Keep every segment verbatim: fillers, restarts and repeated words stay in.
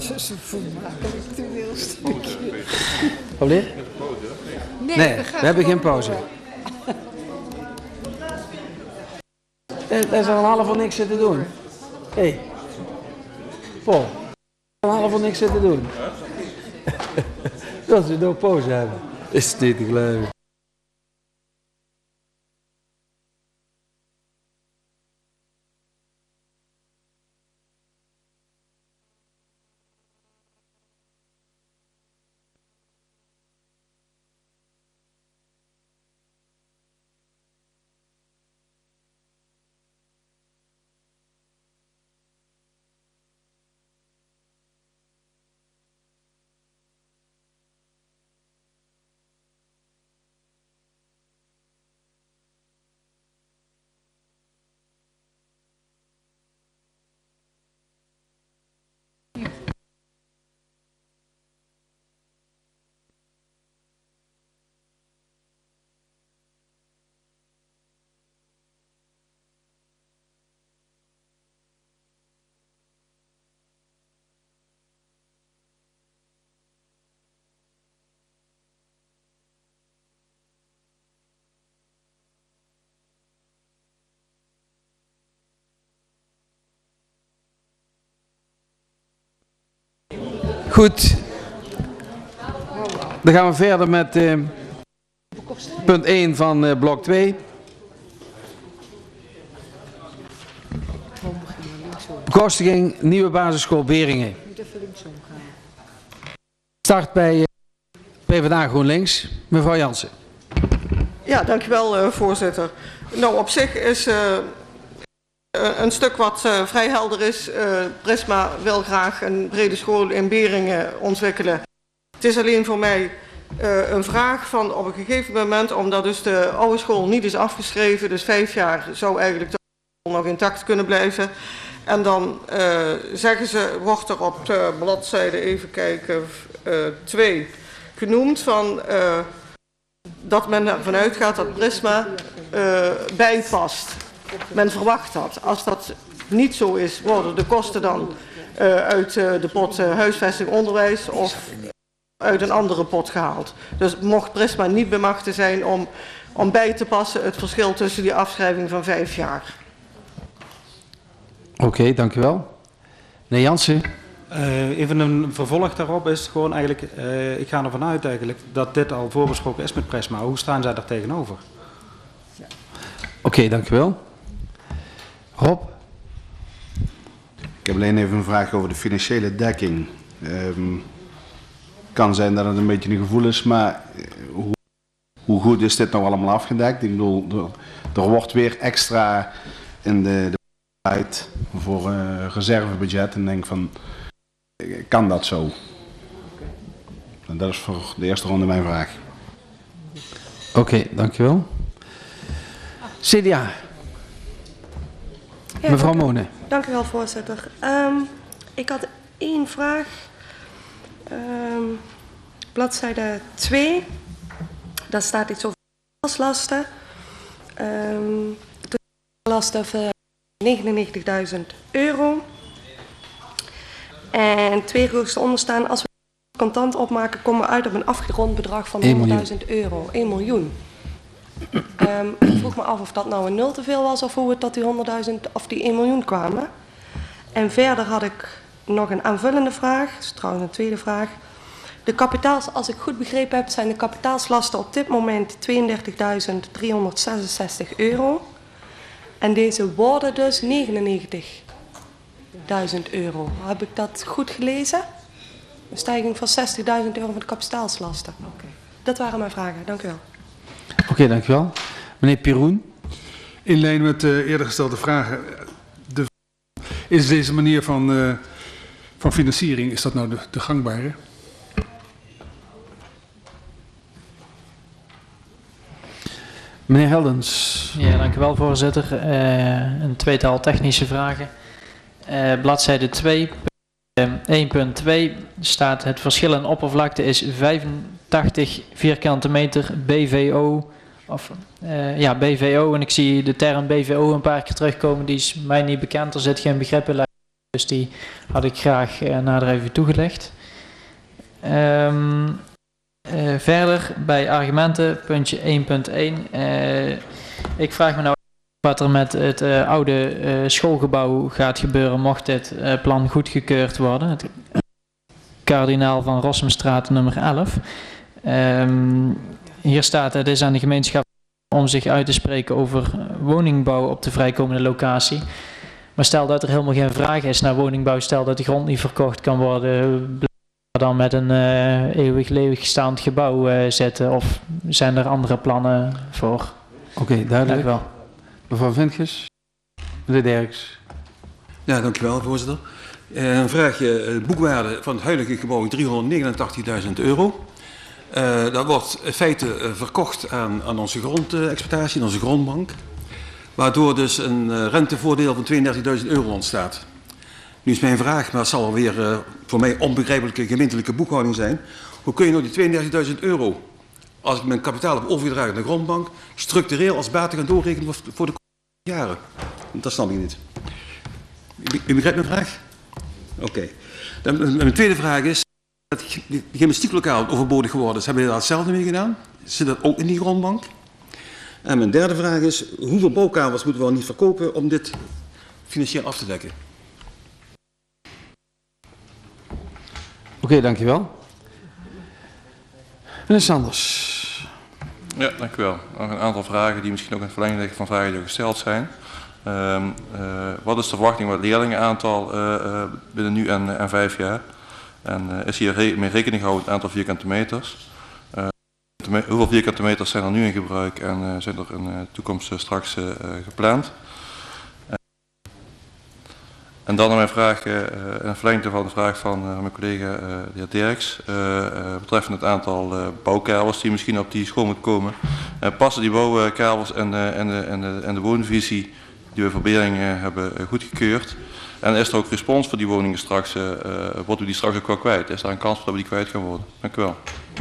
Dat is een vermakelijk toneelstukje. Alweer? Nee, Nee, we, we hebben geen pauze. Er is al een half voor niks zitten doen. Hé. Hey. Paul. Een half voor niks zitten doen. Dat ze nog pauze hebben. Is niet te geloven. Goed, dan gaan we verder met uh, punt één van uh, blok twee. Bekostiging nieuwe basisschool Beringen. Start bij uh, PvdA GroenLinks, mevrouw Jansen. Ja, dankjewel uh, voorzitter. Nou, op zich is uh, een stuk wat uh, vrij helder is. Uh, Prisma wil graag een brede school in Beringen ontwikkelen. Het is alleen voor mij uh, een vraag van op een gegeven moment, omdat dus de oude school niet is afgeschreven, dus vijf jaar zou eigenlijk de school nog intact kunnen blijven. En dan uh, zeggen ze, wordt er op de bladzijde, even kijken, uh, twee genoemd van uh, dat men ervan uitgaat dat Prisma uh, bijpast. Men verwacht dat. Als dat niet zo is, worden de kosten dan uh, uit uh, de pot uh, huisvesting onderwijs of uit een andere pot gehaald. Dus mocht Prisma niet bemachtigd zijn om, om bij te passen het verschil tussen die afschrijving van vijf jaar. Oké, okay, dank u wel. Meneer Jansen. Uh, even een vervolg daarop is gewoon eigenlijk, uh, ik ga ervan uit eigenlijk dat dit al voorbesproken is met Prisma. Hoe staan zij daar tegenover? Oké, okay, dank u wel. Rob? Ik heb alleen even een vraag over de financiële dekking. Um, kan zijn dat het een beetje een gevoel is, maar hoe, hoe goed is dit nou allemaal afgedekt? Ik bedoel, er, er wordt weer extra in de, de tijd voor uh, reservebudget en denk van, kan dat zo? En dat is voor de eerste ronde mijn vraag. Oké, okay, dankjewel. C D A. Ja, mevrouw dank, Monen. Dank u wel, voorzitter. Um, ik had één vraag. Um, bladzijde twee. Daar staat iets over toeslaglasten. Um, toeslaglasten voor negenennegentigduizend euro. En twee regels onder staan. Als we contant opmaken, komen we uit op een afgerond bedrag van honderdduizend euro. één miljoen. Um, ik vroeg me af of dat nou een nul te veel was of hoe het tot die honderdduizend of die één miljoen kwamen. En verder had ik nog een aanvullende vraag, dat is trouwens een tweede vraag. De kapitaals, als ik goed begrepen heb, zijn de kapitaalslasten op dit moment tweeëndertigduizend driehonderdzesenzestig euro. En deze worden dus negenennegentigduizend euro. Heb ik dat goed gelezen? Een stijging van zestigduizend euro van de kapitaalslasten. Okay. Dat waren mijn vragen, dank u wel. Oké, okay, dank u wel. Meneer Piroen. In lijn met de uh, eerder gestelde vragen. De, is deze manier van, uh, van financiering, is dat nou de, de gangbare? Meneer Heldens. Ja, dank u wel, voorzitter. Uh, een tweetal technische vragen. Uh, bladzijde twee, uh, één punt twee staat het verschil in oppervlakte is vijfentachtig vierkante meter B V O. Of, uh, ja, B V O. En ik zie de term B V O een paar keer terugkomen. Die is mij niet bekend. Er zit geen begrip in. Dus die had ik graag uh, nader even toegelicht. Um, uh, verder bij argumenten, puntje één punt één. Uh, ik vraag me nou wat er met het uh, oude uh, schoolgebouw gaat gebeuren mocht dit uh, plan goedgekeurd worden. Het kardinaal van Rossumstraat nummer elf. Um, hier staat het is aan de gemeenschap om zich uit te spreken over woningbouw op de vrijkomende locatie. Maar stel dat er helemaal geen vraag is naar woningbouw, stel dat de grond niet verkocht kan worden, blijven we dan met een uh, eeuwig leegstaand gebouw uh, zetten of zijn er andere plannen voor? Oké, okay, duidelijk. Dank u wel. Mevrouw Ventges, meneer Derks. Ja, dankjewel voorzitter. Uh, een vraagje, uh, boekwaarde van het huidige gebouw driehonderdnegenentachtigduizend euro. Uh, dat wordt in feite uh, verkocht aan, aan onze grondexploitatie, uh, onze grondbank. Waardoor dus een uh, rentevoordeel van tweeëndertigduizend euro ontstaat. Nu is mijn vraag, maar het zal alweer uh, voor mij onbegrijpelijke gemeentelijke boekhouding zijn. Hoe kun je nou die tweeëndertigduizend euro, als ik mijn kapitaal heb overgedragen naar de grondbank, structureel als baten gaan doorrekenen voor de komende jaren? Dat snap ik niet. U begrijpt mijn vraag? Oké. Okay. Mijn tweede vraag is, dat die gymnastieklokaal overbodig geworden is, hebben jullie daar hetzelfde mee gedaan? Zit dat ook in die grondbank? En mijn derde vraag is, hoeveel bouwkamers moeten we al niet verkopen om dit financieel af te dekken? Oké, okay, dankjewel. Meneer Sanders. Ja, dank u wel. Nog een aantal vragen die misschien ook in het verlengde liggen van vragen die gesteld zijn. Uh, uh, wat is de verwachting met leerlingenaantal uh, uh, binnen nu en, en vijf jaar? En uh, is hier re mee rekening gehouden het aantal vierkante meters? Uh, hoeveel vierkante meters zijn er nu in gebruik en uh, zijn er in de uh, toekomst uh, straks uh, uh, gepland? Uh, en dan naar mijn vraag, uh, in het verlengde van de vraag van uh, mijn collega uh, de heer Derks, uh, uh, betreffende het aantal uh, bouwkabels die misschien op die school moet komen. Uh, passen die bouwkabels en, uh, en, de, en, de, en de woonvisie die we voor Beringen hebben uh, goedgekeurd? En is er ook respons voor die woningen straks? Uh, uh, worden we die straks ook wel kwijt? Is daar een kans dat we die kwijt gaan worden? Dank u wel.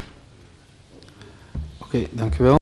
Oké, okay, dank u wel.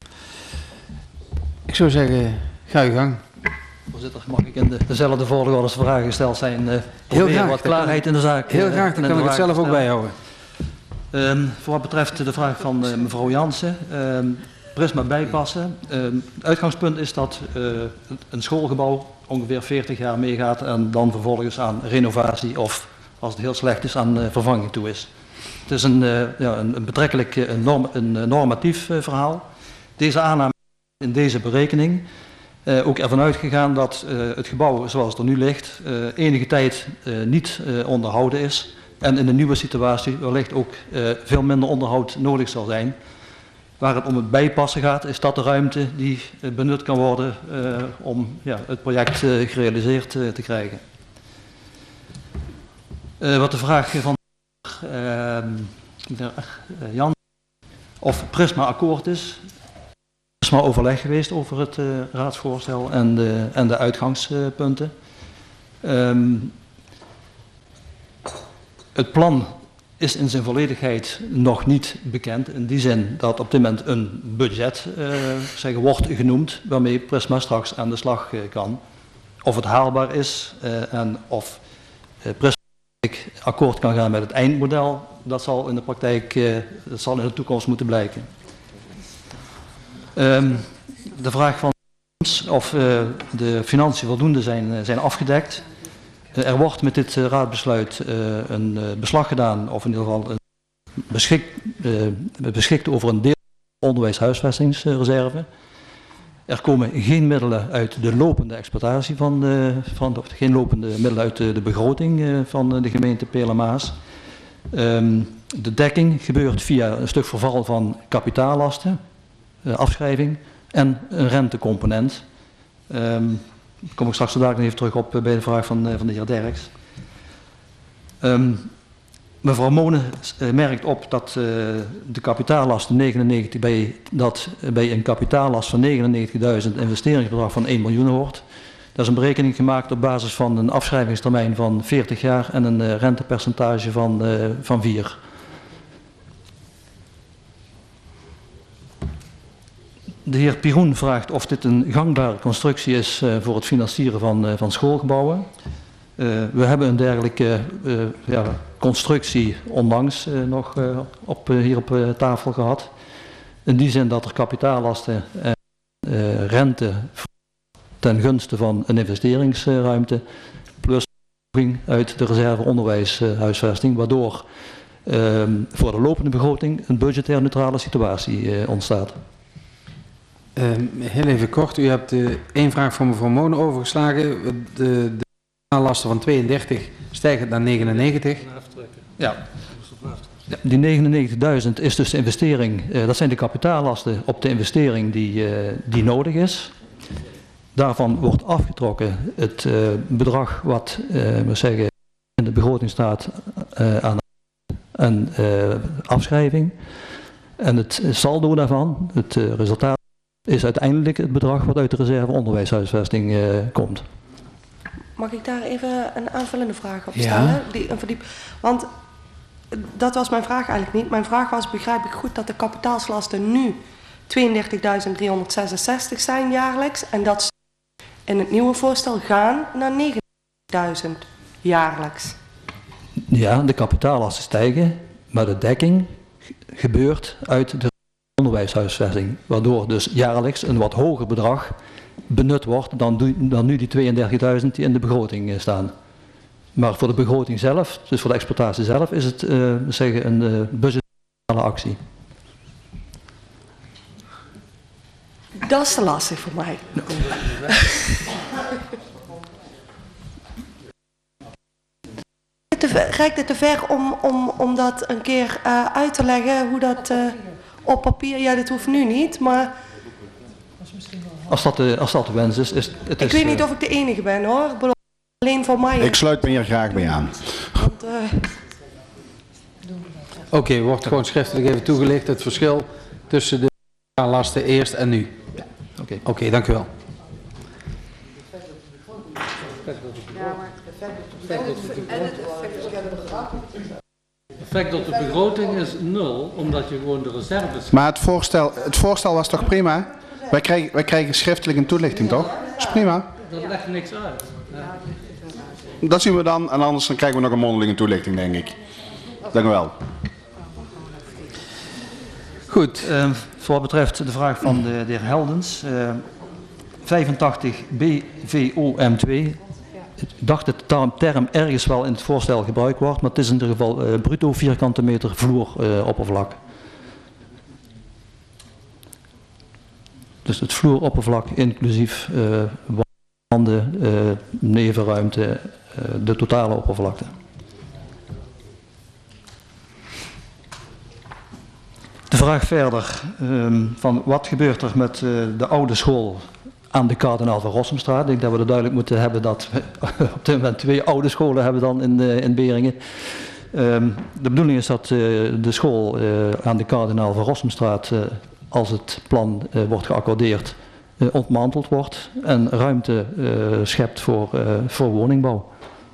Ik zou zeggen, ga uw gang. Voorzitter, mag ik in de, dezelfde volgorde als de vragen gesteld zijn, uh, heel graag wat klaarheid in de zaak. Heel graag, dan kan ik het zelf ook bijhouden. Um, voor wat betreft de vraag van uh, mevrouw Jansen, um, Prisma bijpassen. Um, het uitgangspunt is dat uh, een schoolgebouw ongeveer veertig jaar meegaat en dan vervolgens aan renovatie of, als het heel slecht is, aan uh, vervanging toe is. Het is een, uh, ja, een, een betrekkelijk uh, een norm, een normatief uh, verhaal. Deze aanname in deze berekening uh, ook ervan uitgegaan dat uh, het gebouw zoals het er nu ligt uh, enige tijd uh, niet uh, onderhouden is en in de nieuwe situatie wellicht ook uh, veel minder onderhoud nodig zal zijn. Waar het om het bijpassen gaat, is dat de ruimte die uh, benut kan worden uh, om ja, het project uh, gerealiseerd uh, te krijgen. Uh, wat de vraag van uh, de, uh, Jan of Prisma akkoord is. Prisma overleg geweest over het uh, raadsvoorstel en de, en de uitgangspunten. Um, het plan is in zijn volledigheid nog niet bekend. In die zin dat op dit moment een budget uh, zeggen, wordt genoemd waarmee Prisma straks aan de slag uh, kan. Of het haalbaar is uh, en of uh, Prisma akkoord kan gaan met het eindmodel, dat zal in de praktijk, uh, dat zal in de toekomst moeten blijken. Um, de vraag van of uh, de financiën voldoende zijn, zijn afgedekt. Uh, er wordt met dit uh, raadbesluit uh, een uh, beslag gedaan, of in ieder geval een beschik, uh, beschikt over een deel van de onderwijs-huisvestingsreserve. Er komen geen middelen uit de lopende exploitatie van, de, van de, geen lopende middelen uit de, de begroting uh, van de gemeente Peel-en-Maas. Um, de dekking gebeurt via een stuk verval van kapitaallasten, uh, afschrijving en een rentecomponent. Um, Daar kom ik straks vandaag nog even terug op uh, bij de vraag van, uh, van de heer Derks. Um, Mevrouw Monen uh, merkt op dat uh, de kapitaallast negenennegentig bij, dat uh, bij een kapitaallast van negenennegentigduizend investeringsbedrag van één miljoen hoort. Dat is een berekening gemaakt op basis van een afschrijvingstermijn van veertig jaar en een uh, rentepercentage van, uh, van vier. De heer Piroen vraagt of dit een gangbare constructie is uh, voor het financieren van, uh, van schoolgebouwen. Uh, we hebben een dergelijke uh, ja, constructie onlangs uh, nog uh, op, uh, hier op uh, tafel gehad. In die zin dat er kapitaallasten en uh, rente ten gunste van een investeringsruimte plus uit de reserve onderwijshuisvesting, waardoor uh, voor de lopende begroting een budgetair neutrale situatie uh, ontstaat. Uh, heel even kort, u hebt uh, één vraag van mevrouw Moon overgeslagen. De, de lasten van tweeëndertig stijgen naar negenennegentig. Ja. Ja, die negenennegentigduizend is dus de investering, uh, dat zijn de kapitaallasten op de investering die, uh, die nodig is. Daarvan wordt afgetrokken het uh, bedrag wat uh, we zeggen, in de begroting staat uh, aan een uh, afschrijving. En het saldo daarvan, het uh, resultaat, is uiteindelijk het bedrag wat uit de reserve onderwijshuisvesting uh, komt. Mag ik daar even een aanvullende vraag op stellen? Ja. Die, een verdiep, want dat was mijn vraag eigenlijk niet. Mijn vraag was, begrijp ik goed dat de kapitaalslasten nu tweeëndertigduizend driehonderdzesenzestig zijn jaarlijks en dat ze in het nieuwe voorstel gaan naar negenennegentigduizend jaarlijks? Ja, de kapitaallasten stijgen, maar de dekking gebeurt uit de onderwijshuisvesting, waardoor dus jaarlijks een wat hoger bedrag benut wordt dan, dan nu die tweeëndertigduizend die in de begroting staan. Maar voor de begroting zelf, dus voor de exploitatie zelf, is het uh, zeggen een uh, budgettaire actie. Dat is te lastig voor mij. Reikt het te ver om, om, om dat een keer uh, uit te leggen, hoe dat uh, op papier, ja dat hoeft nu niet, maar... Als dat de, als dat de wens is, is het Ik is, weet niet uh, of ik de enige ben hoor, ik bedoel, alleen voor mij. Ik sluit me hier graag bij aan. Want, uh... Oké, okay, wordt gewoon schriftelijk even toegelicht het verschil tussen de lasten eerst en nu. Ja. Oké, okay. okay, dank u wel. Het effect op de begroting is nul, omdat je gewoon de reserves... Maar het voorstel, het voorstel was toch prima? Wij krijgen, wij krijgen schriftelijk een toelichting, toch? Dat is prima. Dat legt niks uit. Ja. Dat zien we dan, en anders dan krijgen we nog een mondelinge toelichting, denk ik. Dank u wel. Goed, uh, voor wat betreft de vraag van de, de heer Heldens. Uh, vijfentachtig B V O M twee. Ik dacht dat de term ergens wel in het voorstel gebruikt wordt, maar het is in ieder geval uh, bruto vierkante meter vloeroppervlak. Uh, dus het vloeroppervlak inclusief uh, wanden, uh, nevenruimte, uh, de totale oppervlakte. De vraag verder um, van wat gebeurt er met uh, de oude school aan de Kardinaal van Rossumstraat. Ik denk dat we er duidelijk moeten hebben dat we op dit moment twee oude scholen hebben dan in, uh, in Beringen. Um, de bedoeling is dat uh, de school uh, aan de Kardinaal van Rossumstraat, uh, als het plan uh, wordt geaccordeerd, uh, ontmanteld wordt en ruimte uh, schept voor, uh, voor woningbouw.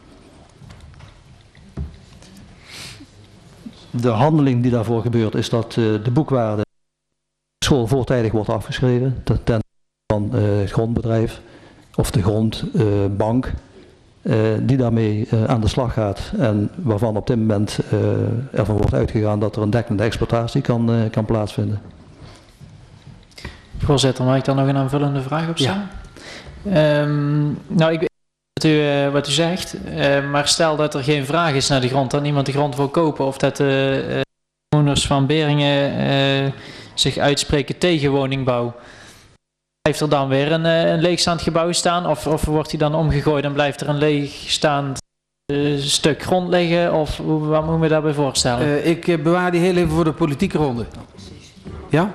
De handeling die daarvoor gebeurt is dat uh, de boekwaarde de school voortijdig wordt afgeschreven ten van uh, het grondbedrijf of de grondbank uh, uh, die daarmee uh, aan de slag gaat en waarvan op dit moment uh, ervan wordt uitgegaan dat er een dekkende exploitatie kan, uh, kan plaatsvinden. Voorzitter, mag ik daar nog een aanvullende vraag op stellen? Ja. Um, nou, ik weet wat u, uh, wat u zegt, uh, maar stel dat er geen vraag is naar de grond, dat niemand de grond wil kopen of dat de uh, bewoners van Beringen uh, zich uitspreken tegen woningbouw. Blijft er dan weer een, een leegstaand gebouw staan of, of wordt die dan omgegooid en blijft er een leegstaand uh, stuk grond liggen of wat moeten we daarbij voorstellen? Uh, ik uh, bewaar die heel even voor de politieke ronde. Ja?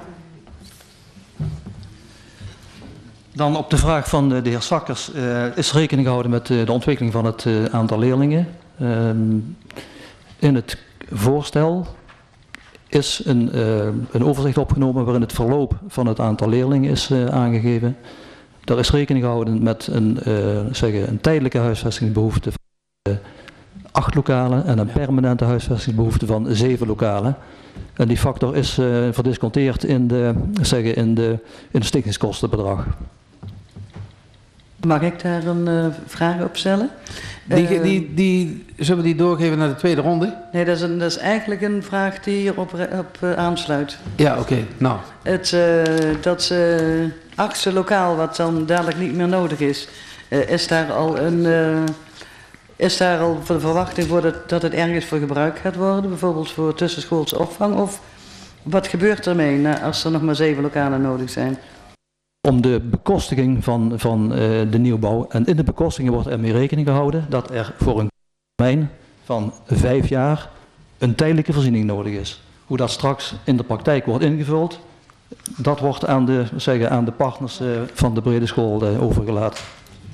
Dan op de vraag van de, de heer Sakkers uh, is rekening gehouden met uh, de ontwikkeling van het uh, aantal leerlingen. Uh, in het voorstel is een, uh, een overzicht opgenomen waarin het verloop van het aantal leerlingen is uh, aangegeven. Daar is rekening gehouden met een, uh, zeggen, een tijdelijke huisvestingsbehoefte van uh, acht lokalen en een permanente huisvestingsbehoefte van zeven lokalen. En die factor is uh, verdisconteerd in de, zeggen, in de, in de stichtingskostenbedrag. Mag ik daar een uh, vraag op stellen? Die, Uh, die, die, zullen we die doorgeven naar de tweede ronde? Nee, dat is, een, dat is eigenlijk een vraag die hierop op, uh, aansluit. Ja, oké. Okay. Nou. Het, uh, dat uh, achtste lokaal, wat dan dadelijk niet meer nodig is, uh, is daar al een... Uh, is daar al de verwachting voor dat, dat het ergens voor gebruikt gaat worden? Bijvoorbeeld voor tussenschoolse opvang? Of wat gebeurt ermee nou, als er nog maar zeven lokalen nodig zijn? Om de bekostiging van, van uh, de nieuwbouw. En in de bekostiging wordt er mee rekening gehouden dat er voor een termijn van vijf jaar een tijdelijke voorziening nodig is. Hoe dat straks in de praktijk wordt ingevuld, dat wordt aan de, zeggen, aan de partners uh, van de brede school uh, overgelaten.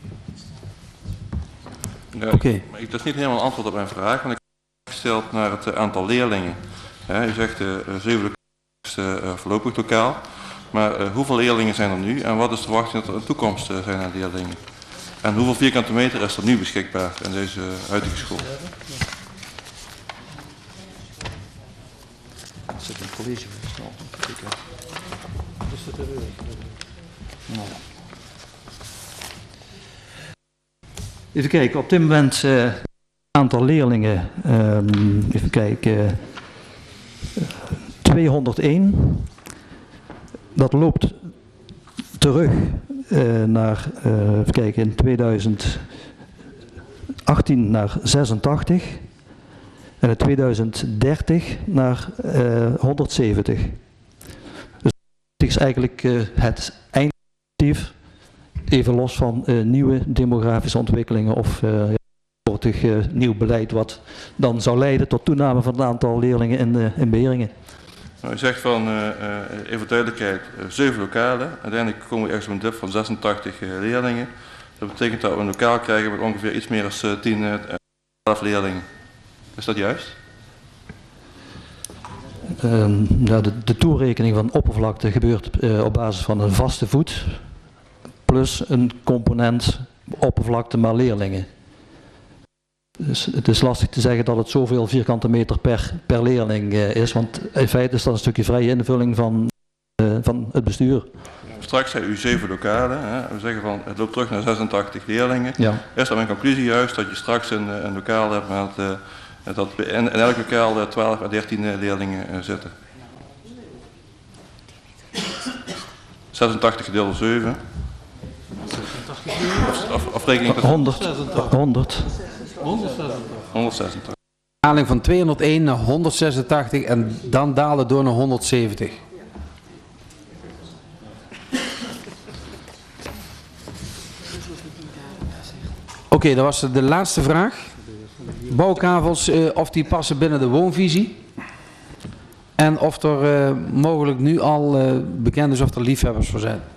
Ja, okay. Dat is niet helemaal een antwoord op mijn vraag, want ik heb gesteld naar het uh, aantal leerlingen. Uh, u zegt uh, zeven lokaal is uh, voorlopig lokaal. Maar uh, hoeveel leerlingen zijn er nu en wat is de verwachting dat er in de toekomst uh, zijn aan leerlingen? En hoeveel vierkante meter is er nu beschikbaar in deze uh, huidige school? Zit een college van Even kijken, op dit moment uh, het aantal leerlingen, um, even kijken, uh, tweehonderdéén. Dat loopt terug uh, naar, uh, even kijken, in tweeduizend achttien naar zesentachtig en in tweeduizend dertig naar uh, honderdzeventig. Dus het is eigenlijk uh, het eindperspectief, even los van uh, nieuwe demografische ontwikkelingen of uh, soortig uh, nieuw beleid wat dan zou leiden tot toename van het aantal leerlingen in, uh, in Beringen. Nou, u zegt van, uh, uh, even duidelijkheid, uh, zeven lokalen. Uiteindelijk komen we ergens op een dip van zesentachtig uh, leerlingen. Dat betekent dat we een lokaal krijgen met ongeveer iets meer dan uh, tien, uh, twaalf leerlingen. Is dat juist? Uh, ja, de, de toerekening van oppervlakte gebeurt uh, op basis van een vaste voet. Plus een component oppervlakte maar leerlingen. Dus het is lastig te zeggen dat het zoveel vierkante meter per, per leerling uh, is, want in feite is dat een stukje vrije invulling van, uh, van het bestuur. Straks zei u zeven lokalen, hè? We zeggen van het loopt terug naar zesentachtig leerlingen. Ja. Is dan mijn conclusie juist dat je straks een, een lokaal hebt met uh, dat in, in elk lokaal uh, twaalf à dertien uh, leerlingen uh, zitten? zesentachtig gedeeld door zeven. Of, of, of rekening dat honderd. honderd. honderdzesentachtig. Daling van tweehonderdéén naar honderdzesentachtig en dan dalen door naar honderdzeventig. Oké, okay, dat was de laatste vraag. Bouwkavels, uh, of die passen binnen de woonvisie. En of er uh, mogelijk nu al uh, bekend is of er liefhebbers voor zijn.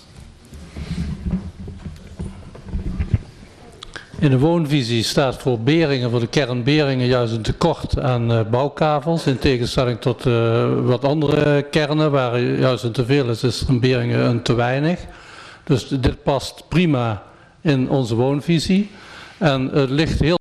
In de woonvisie staat voor Beringen, voor de kern Beringen, juist een tekort aan uh, bouwkavels. In tegenstelling tot uh, wat andere kernen, waar juist een teveel is, is er in Beringen een te weinig. Dus dit past prima in onze woonvisie. En het ligt heel...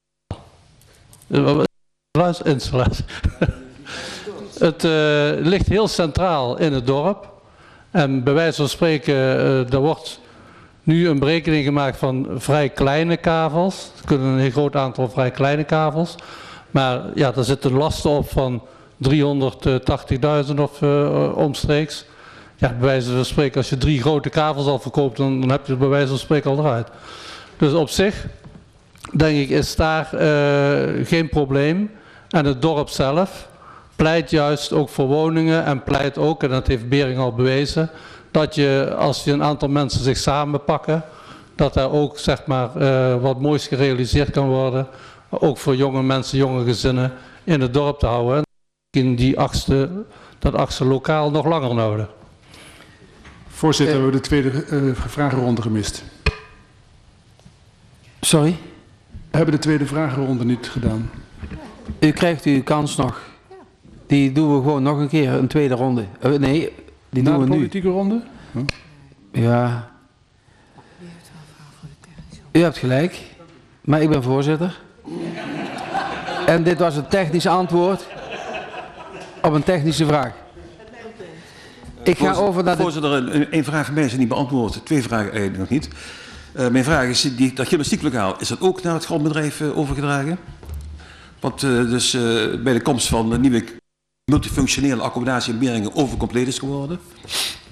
Installatie. Het uh, ligt heel centraal in het dorp. En bij wijze van spreken, uh, er wordt nu een berekening gemaakt van vrij kleine kavels. Er kunnen een heel groot aantal vrij kleine kavels. Maar ja, daar zitten lasten op van driehonderdtachtigduizend of uh, omstreeks. Ja, bij wijze van spreken, als je drie grote kavels al verkoopt, dan, dan heb je het bij wijze van spreken al eruit. Dus op zich, denk ik, is daar uh, geen probleem. En het dorp zelf pleit juist ook voor woningen en pleit ook, en dat heeft Beringen al bewezen, dat je, als je een aantal mensen zich samenpakken, dat daar ook, zeg maar, uh, wat moois gerealiseerd kan worden. Ook voor jonge mensen, jonge gezinnen in het dorp te houden. In die achtste, dat achtste lokaal nog langer nodig. Voorzitter, we hebben de tweede uh, vragenronde gemist. Sorry? We hebben de tweede vragenronde niet gedaan. U krijgt uw kans nog. Die doen we gewoon nog een keer, een tweede ronde. Uh, nee, die Na doen we de nu. politieke ronde? Huh? Ja. U hebt gelijk, maar ik ben voorzitter. En dit was een technisch antwoord op een technische vraag. Ik ga over naar de... Voorzitter, één vraag van mij is niet beantwoord. Twee vragen eigenlijk nog niet. Uh, mijn vraag is, die, dat gymnastieklokaal, is dat ook naar het grondbedrijf uh, overgedragen? Wat uh, dus uh, bij de komst van de nieuwe multifunctionele accommodatie in Beringen overcompleet is geworden?